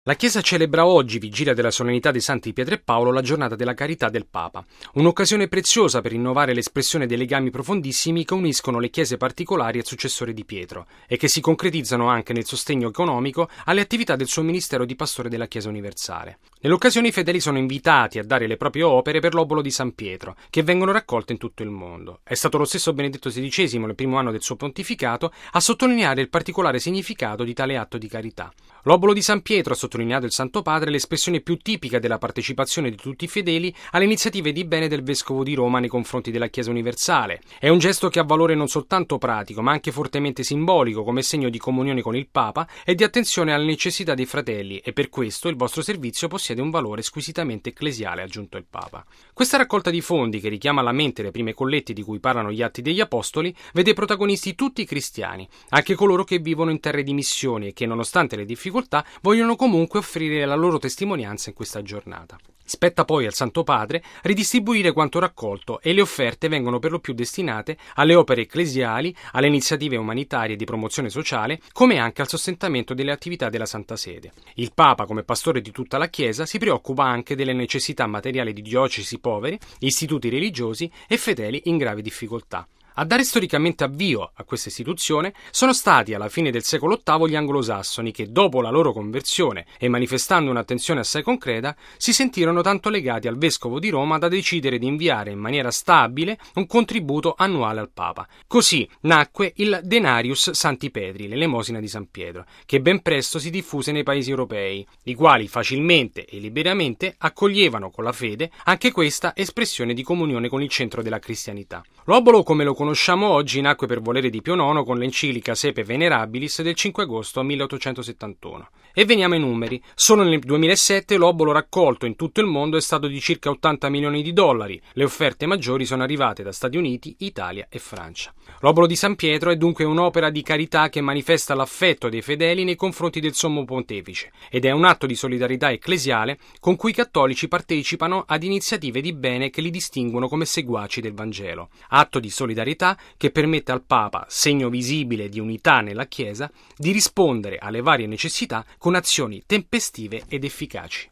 La Chiesa celebra oggi, vigilia della solennità dei Santi Pietro e Paolo, la giornata della carità del Papa. Un'occasione preziosa per rinnovare l'espressione dei legami profondissimi che uniscono le chiese particolari al successore di Pietro e che si concretizzano anche nel sostegno economico alle attività del suo ministero di pastore della Chiesa universale. Nell'occasione i fedeli sono invitati a dare le proprie opere per l'obolo di San Pietro, che vengono raccolte in tutto il mondo. È stato lo stesso Benedetto XVI, nel primo anno del suo pontificato, a sottolineare il particolare significato di tale atto di carità. L'obolo di San Pietro, ha sottolineato il Santo Padre, è l'espressione più tipica della partecipazione di tutti i fedeli alle iniziative di bene del Vescovo di Roma nei confronti della Chiesa universale. È un gesto che ha valore non soltanto pratico, ma anche fortemente simbolico, come segno di comunione con il Papa e di attenzione alle necessità dei fratelli, e per questo il vostro servizio possiede un valore squisitamente ecclesiale, ha aggiunto il Papa. Questa raccolta di fondi, che richiama alla mente le prime collette di cui parlano gli Atti degli Apostoli, vede protagonisti tutti i cristiani, anche coloro che vivono in terre di missione e che, nonostante le difficoltà, vogliono comunque offrire la loro testimonianza in questa giornata. Spetta poi al Santo Padre ridistribuire quanto raccolto, e le offerte vengono per lo più destinate alle opere ecclesiali, alle iniziative umanitarie di promozione sociale, come anche al sostentamento delle attività della Santa Sede. Il Papa, come pastore di tutta la Chiesa, si preoccupa anche delle necessità materiali di diocesi povere, istituti religiosi e fedeli in grave difficoltà. A dare storicamente avvio a questa istituzione sono stati alla fine del secolo VIII gli anglosassoni che, dopo la loro conversione e manifestando un'attenzione assai concreta, si sentirono tanto legati al Vescovo di Roma da decidere di inviare in maniera stabile un contributo annuale al Papa. Così nacque il Denarius Sancti Petri, l'elemosina di San Pietro, che ben presto si diffuse nei paesi europei, i quali facilmente e liberamente accoglievano con la fede anche questa espressione di comunione con il centro della cristianità. L'obolo, come lo conosciamo oggi, nacque per volere di Pio IX con l'enciclica Sepe Venerabilis del 5 agosto 1871. E veniamo ai numeri. Solo nel 2007 l'obolo raccolto in tutto il mondo è stato di circa 80 milioni di dollari. Le offerte maggiori sono arrivate da Stati Uniti, Italia e Francia. L'obolo di San Pietro è dunque un'opera di carità che manifesta l'affetto dei fedeli nei confronti del Sommo Pontefice ed è un atto di solidarietà ecclesiale con cui i cattolici partecipano ad iniziative di bene che li distinguono come seguaci del Vangelo. Atto di solidarietà che permette al Papa, segno visibile di unità nella Chiesa, di rispondere alle varie necessità con azioni tempestive ed efficaci.